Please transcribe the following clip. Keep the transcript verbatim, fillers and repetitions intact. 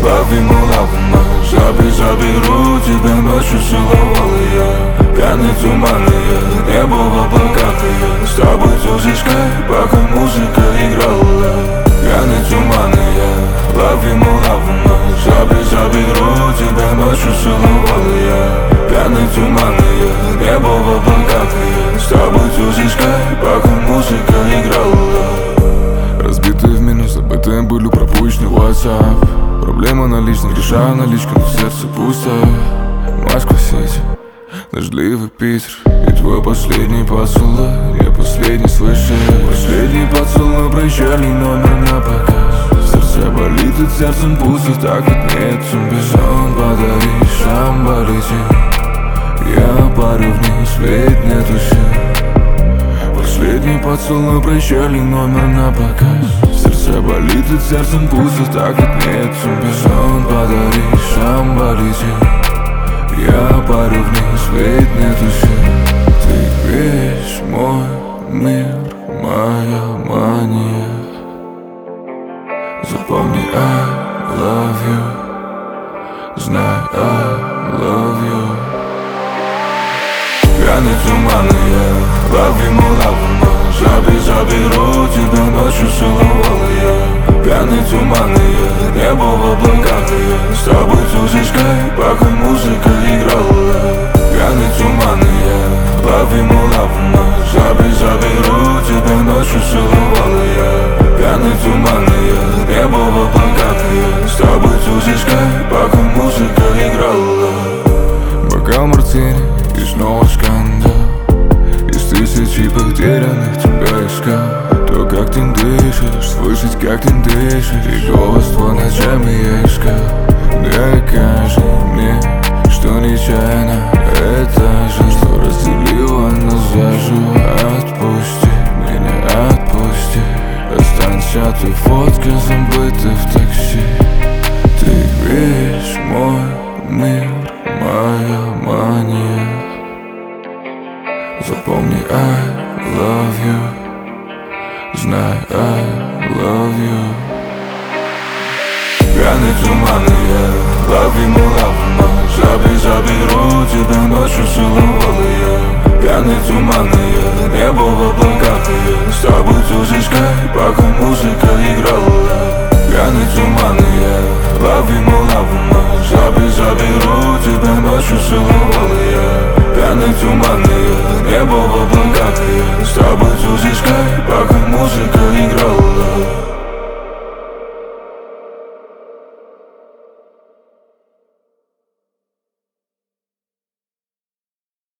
Лови лавна, жаби, заберу тебя ночью, целовал я. Пьяный туманные, небо в облаках, и я с тобой тусишкой, пока музыка играла. Пьяный туманные, лови лавна, жаби, заберу тебя ночью, целовал я. Пьяный туманные, небо в облаках, и я с тобой тусишкой, пока музыка играла. Разбитые в минус, забытые были пропущены в WhatsApp. Проблема наличных, решаю наличку, но в сердце пусто. Москва-Сити, дождливый Питер, и твой последний поцелуй, я последний слышу. Последний поцелуй, прощальный номер на показ. Сердце болит, от сердцем пусто, так ведь нет тебя. Сон подари, шамба лети, я парю вниз, ведь нету сил. Последний поцелуй, прощальный номер на показ. Сердце болит, от сердцем пусто, так ведь нет тебя. Сон подари, шамба лети, я парю вниз, ведь нету сил. Ты весь мой мир, моя мания. Запомни, I love you, знай, I love you. Пьяный туманные, лови лавна, жаби, заберу тебя ночью, целовал я. Пьяный туманные, небо в облаках, и я с тобой тусишкой, пока музыка играла. Пьяный туманные, лови лавна, жаби, заберу тебя ночью, целовал я. Пьяный туманные, небо в облаках, и я с тобой тусишкой, пока музыка играла. Бокал мартини и снова скандал. Из тысячи потерянных тебя искал. То, как ты дышишь, слышать, как ты дышишь, и голос твой ночами я искал. Докажи мне, что нечаянно это жизнь, что разделила нас заживо. Отпусти меня, отпусти. Останься ты фотка, забытая в такси. Ты весь мой мир, моя мания. Запомни, I love you, знай, I love you. Пьяный туманные, лови лавна, жаби, заберу тебя ночью, целовал я. Пьяный туманные, небо в облаках, и я с тобой тусишкой, пока музыка играла. Пьяный туманные, лови лавна, жаби, заберу тебя ночью, целовал я. Пьяный туманные, небо в облаках, и я с тобой тусишкой,